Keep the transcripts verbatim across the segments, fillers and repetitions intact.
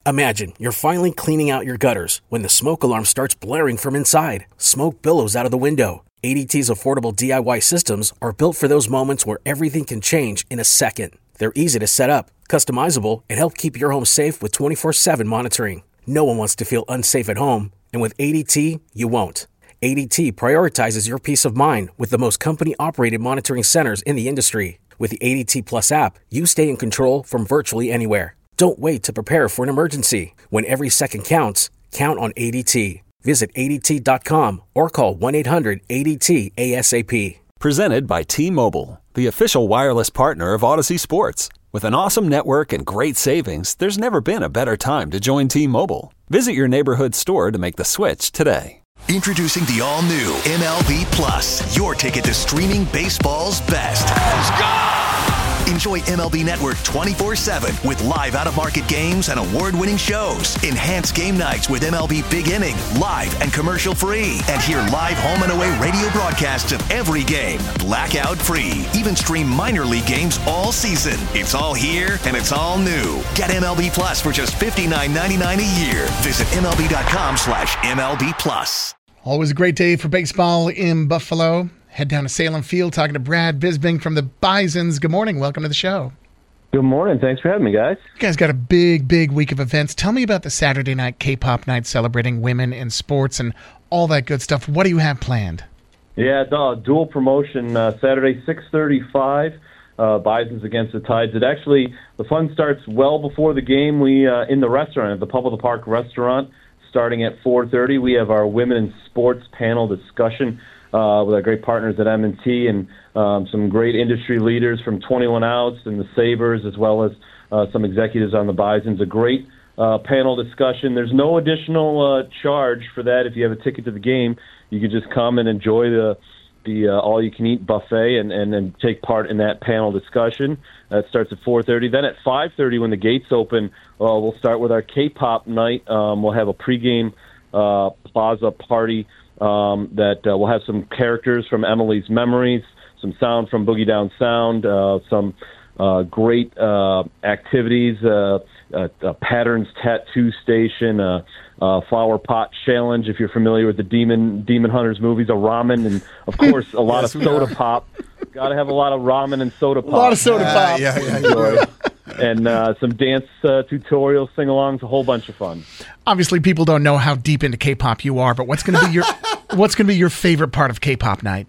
Imagine you're finally cleaning out your gutters when the smoke alarm starts blaring from inside. Smoke billows out of the window. A D T's affordable D I Y systems are built for those moments where everything can change in a second. They're easy to set up, customizable, and help keep your home safe with twenty-four seven monitoring. No one wants to feel unsafe at home, and with A D T, you won't. A D T prioritizes your peace of mind with the most company-operated monitoring centers in the industry. With the A D T Plus app, you stay in control from virtually anywhere. Don't wait to prepare for an emergency. When every second counts, count on A D T. Visit A D T dot com or call one eight hundred A D T ASAP. Presented by T-Mobile, the official wireless partner of Odyssey Sports. With an awesome network and great savings, there's never been a better time to join T-Mobile. Visit your neighborhood store to make the switch today. Introducing the all-new M L B Plus, your ticket to streaming baseball's best. Let's go! Enjoy M L B Network twenty-four seven with live out-of-market games and award-winning shows. Enhance game nights with M L B Big Inning, live and commercial-free. And hear live home and away radio broadcasts of every game, blackout-free. Even stream minor league games all season. It's all here and it's all new. Get M L B Plus for just fifty-nine ninety-nine a year. Visit M L B dot com slash M L B Plus. Always a great day for baseball in Buffalo. Head down to Salem Field, talking to Brad Bisbing from the Bisons. Good morning. Welcome to the show. Good morning. Thanks for having me, guys. You guys got a big, big week of events. Tell me about the Saturday night K-pop night celebrating women in sports and all that good stuff. What do you have planned? Yeah, uh, dual promotion, uh, Saturday, six thirty-five, uh, Bisons against the Tides. It actually, the fun starts well before the game. We, uh, in the restaurant, at the Pub of the Park restaurant, starting at four thirty, we have our women in sports panel discussion Uh, with our great partners at M and T and um, some great industry leaders from twenty-one outs and the Sabres, as well as uh, some executives on the Bisons. A great uh, panel discussion. There's no additional uh, charge for that if you have a ticket to the game. You can just come and enjoy the the uh, all-you-can-eat buffet and, and, and take part in that panel discussion. That starts at four thirty. Then at five thirty, when the gates open, uh, we'll start with our K-pop night. Um, we'll have a pregame uh, plaza party. Um, that uh, we'll have some characters from Emily's Memories, some sound from Boogie Down Sound, uh, some uh, great uh, activities, uh, uh, a Patterns Tattoo Station, uh, uh, Flower Pot Challenge, if you're familiar with the Demon Demon Hunters movies, a ramen, and, of course, a lot yes, of soda pop. Got to have a lot of ramen and soda pop. A lot of soda uh, pop. Yeah, yeah, yeah. And uh, some dance uh, tutorials, sing-alongs, a whole bunch of fun. Obviously, people don't know how deep into K-pop you are, but what's going to be your what's going to be your favorite part of K-pop night?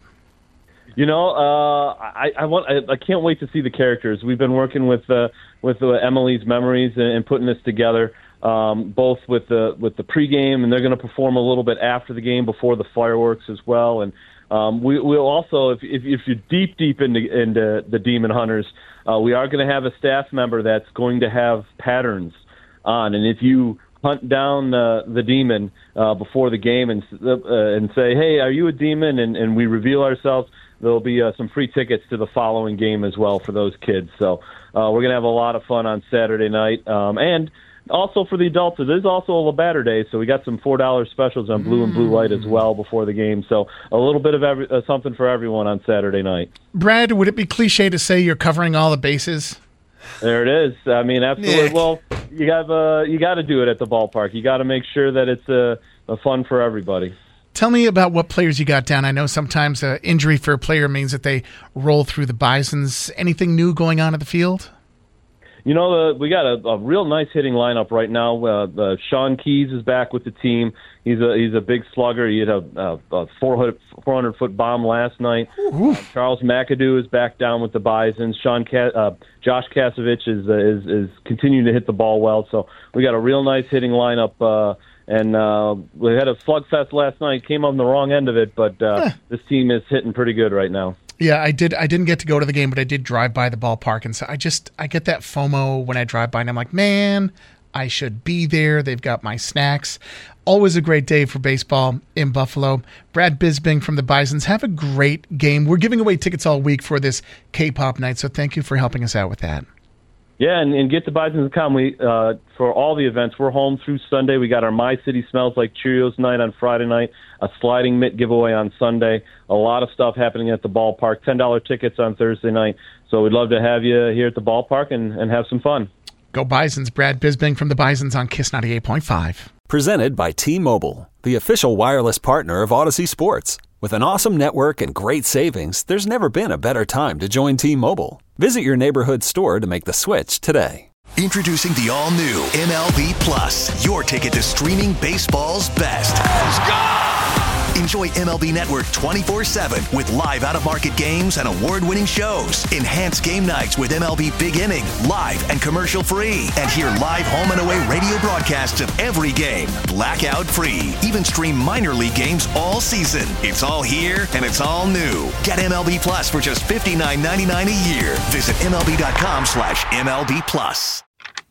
You know, uh, I, I want I, I can't wait to see the characters. We've been working with uh, with uh, Emily's Memories and, and putting this together, um, both with the with the pregame, and they're going to perform a little bit after the game, before the fireworks as well. And um, we, we'll also, if, if if you're deep deep into into the Demon Hunters, uh, we are going to have a staff member that's going to have patterns on, and if you hunt down uh, the demon uh, before the game and uh, and say, hey, are you a demon? And, and we reveal ourselves, there'll be uh, some free tickets to the following game as well for those kids. So uh, we're going to have a lot of fun on Saturday night. Um, and also for the adults, it is also a Labatter Day, so we got some four dollar specials on Blue and Blue Light as well before the game. So a little bit of every, uh, something for everyone on Saturday night. Brad, would it be cliche to say you're covering all the bases? There it is. I mean, absolutely. Nick. Well, you got uh, you got to do it at the ballpark. You got to make sure that it's a, a fun for everybody. Tell me about what players you got down. I know sometimes an injury for a player means that they roll through the Bisons. Anything new going on at the field? You know, uh, we got a, a real nice hitting lineup right now. Uh, uh, Sean Keys is back with the team. He's a he's a big slugger. He had a, a, a four hundred foot bomb last night. Uh, Charles McAdoo is back down with the Bisons. Sean Ca- uh, Josh Kasevich is, uh, is is continuing to hit the ball well. So we got a real nice hitting lineup. Uh, and uh, we had a slugfest last night. Came on the wrong end of it, but uh, huh. This team is hitting pretty good right now. Yeah, I did. I didn't get to go to the game, but I did drive by the ballpark, and so I just I get that FOMO when I drive by, and I'm like, man, I should be there. They've got my snacks. Always a great day for baseball in Buffalo. Brad Bisbing from the Bisons. Have a great game. We're giving away tickets all week for this K-pop night, so thank you for helping us out with that. Yeah, and, and get to Bisons dot com. We uh, for all the events. We're home through Sunday. We got our My City Smells Like Cheerios night on Friday night, a sliding mitt giveaway on Sunday, a lot of stuff happening at the ballpark, ten dollar tickets on Thursday night. So we'd love to have you here at the ballpark and, and have some fun. Go Bisons. Brad Bisbing from the Bisons on Kiss ninety-eight point five. Presented by T-Mobile, the official wireless partner of Odyssey Sports. With an awesome network and great savings, there's never been a better time to join T-Mobile. Visit your neighborhood store to make the switch today. Introducing the all-new M L B Plus, your ticket to streaming baseball's best. Let's go! Enjoy M L B Network twenty-four seven with live out-of-market games and award-winning shows. Enhance game nights with M L B Big Inning, live and commercial-free. And hear live home and away radio broadcasts of every game, blackout-free. Even stream minor league games all season. It's all here and it's all new. Get M L B Plus for just fifty-nine ninety-nine a year. Visit MLB.com slash MLB Plus.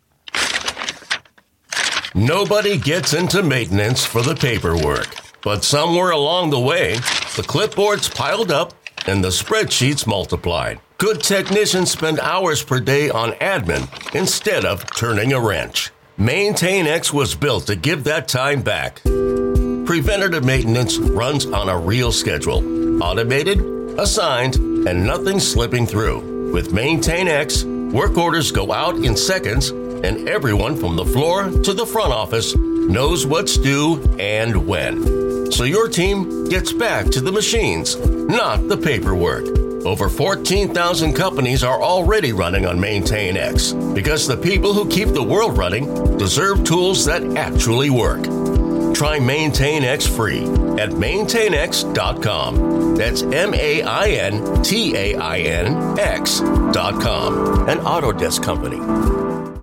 Nobody gets into maintenance for the paperwork. But somewhere along the way, the clipboards piled up and the spreadsheets multiplied. Good technicians spend hours per day on admin instead of turning a wrench. MaintainX was built to give that time back. Preventative maintenance runs on a real schedule. Automated, assigned, and nothing slipping through. With MaintainX, work orders go out in seconds, and everyone from the floor to the front office knows what's due and when. So your team gets back to the machines, not the paperwork. Over fourteen thousand companies are already running on MaintainX because the people who keep the world running deserve tools that actually work. Try MaintainX free at maintain x dot com. That's M A I N T A I N X dot com. An Autodesk company.